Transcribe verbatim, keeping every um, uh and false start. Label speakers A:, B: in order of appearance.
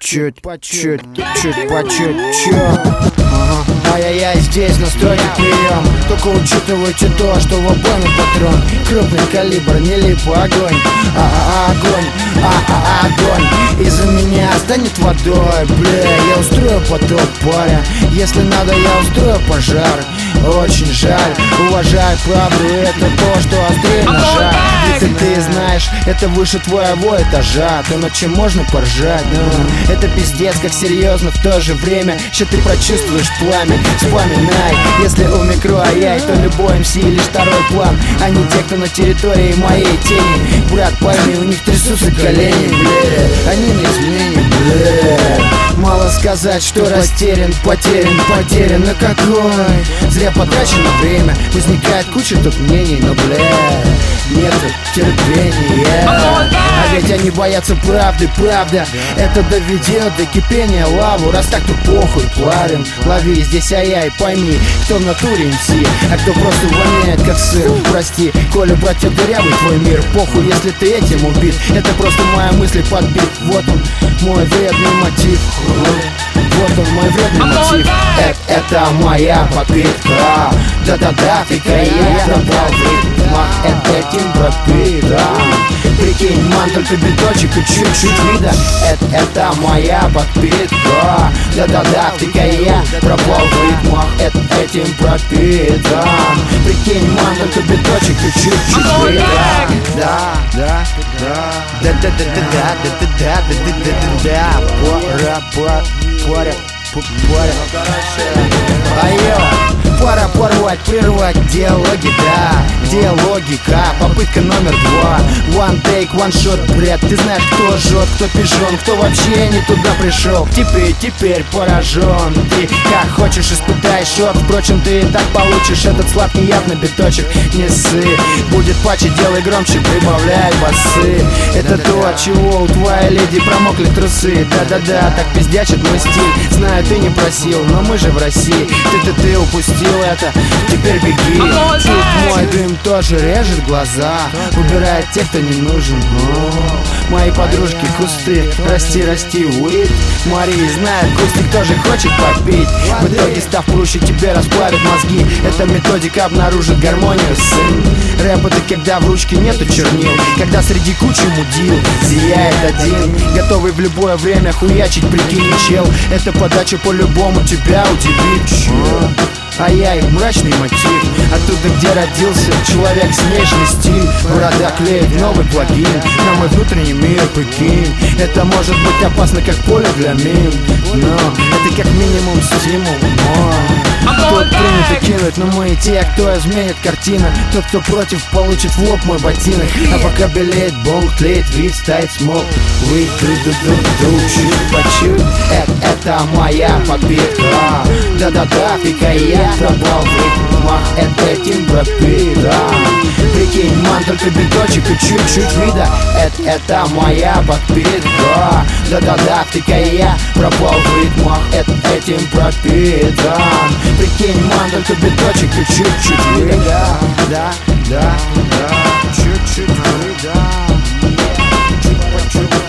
A: чуть, по чуть, чуть по чуть-чуть. Ага. Ай-яй-яй, здесь настройки прием. Только учитывайте то, что в обойме патрон. Крупный калибр, не липу огонь. А-а-а, огонь, а-а-а, огонь. Из-за меня станет водой, бля. Я устрою потоп, паря. Если надо, я устрою пожар. Очень жаль, уважай правду, это то, что острее ножа. И ты, ты знаешь, это выше твоего этажа. То, над чем можно поржать, но это пиздец, как серьезно в то же время. Ща ты прочувствуешь пламя, вспоминай. Если у микро ай-яй, то любой эм си лишь второй план, а не те, кто на территории моей тени. Брат, пойми, у них трясутся колени, бля. Они на измене, бля. Мало сказать, что растерян, потерян, потерян, но какой? Зря потрачено время, возникает куча тут мнений, но, бля, нету терпения. А ведь они боятся правды, правда. Это доведет до кипения лаву. Раз так, то похуй, плавим. Лови здесь ай-яй, пойми, кто в натуре эм си, а кто просто воняет как сыр. Прости, Коля, братья, дырявый твой мир. Похуй, если ты этим убит. Это просто моя мысль подбит. Вот он, мой вредный мотив. Вот он, мой вредный мотив. Это, это моя подпитка. Да-да-да, фика, я пропал в ритмах. Это этим пропитан. Прикинь, ман, только биточек и чуть-чуть вида. Это, это моя подпитка. Да-да-да, фика, я пропал в ритмах. Это этим пропитан. Прикинь, ман, только биточек и чуть-чуть вида. Да, да, да. Да-да-да-да-да-да-да-да-да-да-да. Пора, пора, пора, пора. Айо, пора порвать, прервать диалоги, да. Где логика? Попытка номер два. One take, one shot, бред. Ты знаешь, кто жжет, кто пижон, кто вообще не туда пришел. Теперь, теперь поражен. Ты как хочешь испытай шок. Впрочем, ты и так получишь этот сладкий яд на биточек. Не ссы, будет паче, делай громче, прибавляй басы. Это то, от чего у твоей леди промокли трусы. Да-да-да, так пиздячит мой стиль. Знаю, ты не просил, но мы же в России. Ты-ты-ты упустил это, теперь беги. Тут мой дым тоже режет глаза. Убирает тех, кто не нужен. О, мои подружки кусты, расти, расти, уит. Мария знает, кустик тоже хочет попить. В итоге, став проще, тебе расплавит мозги. Эта методика обнаружит гармонию, сын. Рэп это когда в ручке нету чернил, когда среди кучи мудил зияет один, готовый в любое время хуячить, прикинь, чел. Эта подача по-любому тебя удивит. Ай-яй, мрачный мотив. Оттуда, где родился человек с нежный стиль. Борода клеит новый плагин на мой внутренний мир, прикинь. Это может быть опасно, как поле для мин, но это как минимум стимул мой. Тут принято кинуть, но мы и те, кто изменит картину. Тот, кто против, получит в лоб мой ботинок. А пока белеет бонг, тлеет вид, стоит смог. Вы ду-ду-ду-ду, чуть по чуть. Это, это моя подпитка. Да-да-да, фика, я пропал в ритмах. Это этим пропитан. Прикинь, ман, только биточек и чуть-чуть вида. Это, это моя подпитка. Да-да-да, фика, я пропал в ритмах. Это этим пропитан. Прикинь, ман, только биточек и чуть-чуть вида. Да, да, да, чуть-чуть вида. Чуть по чуть.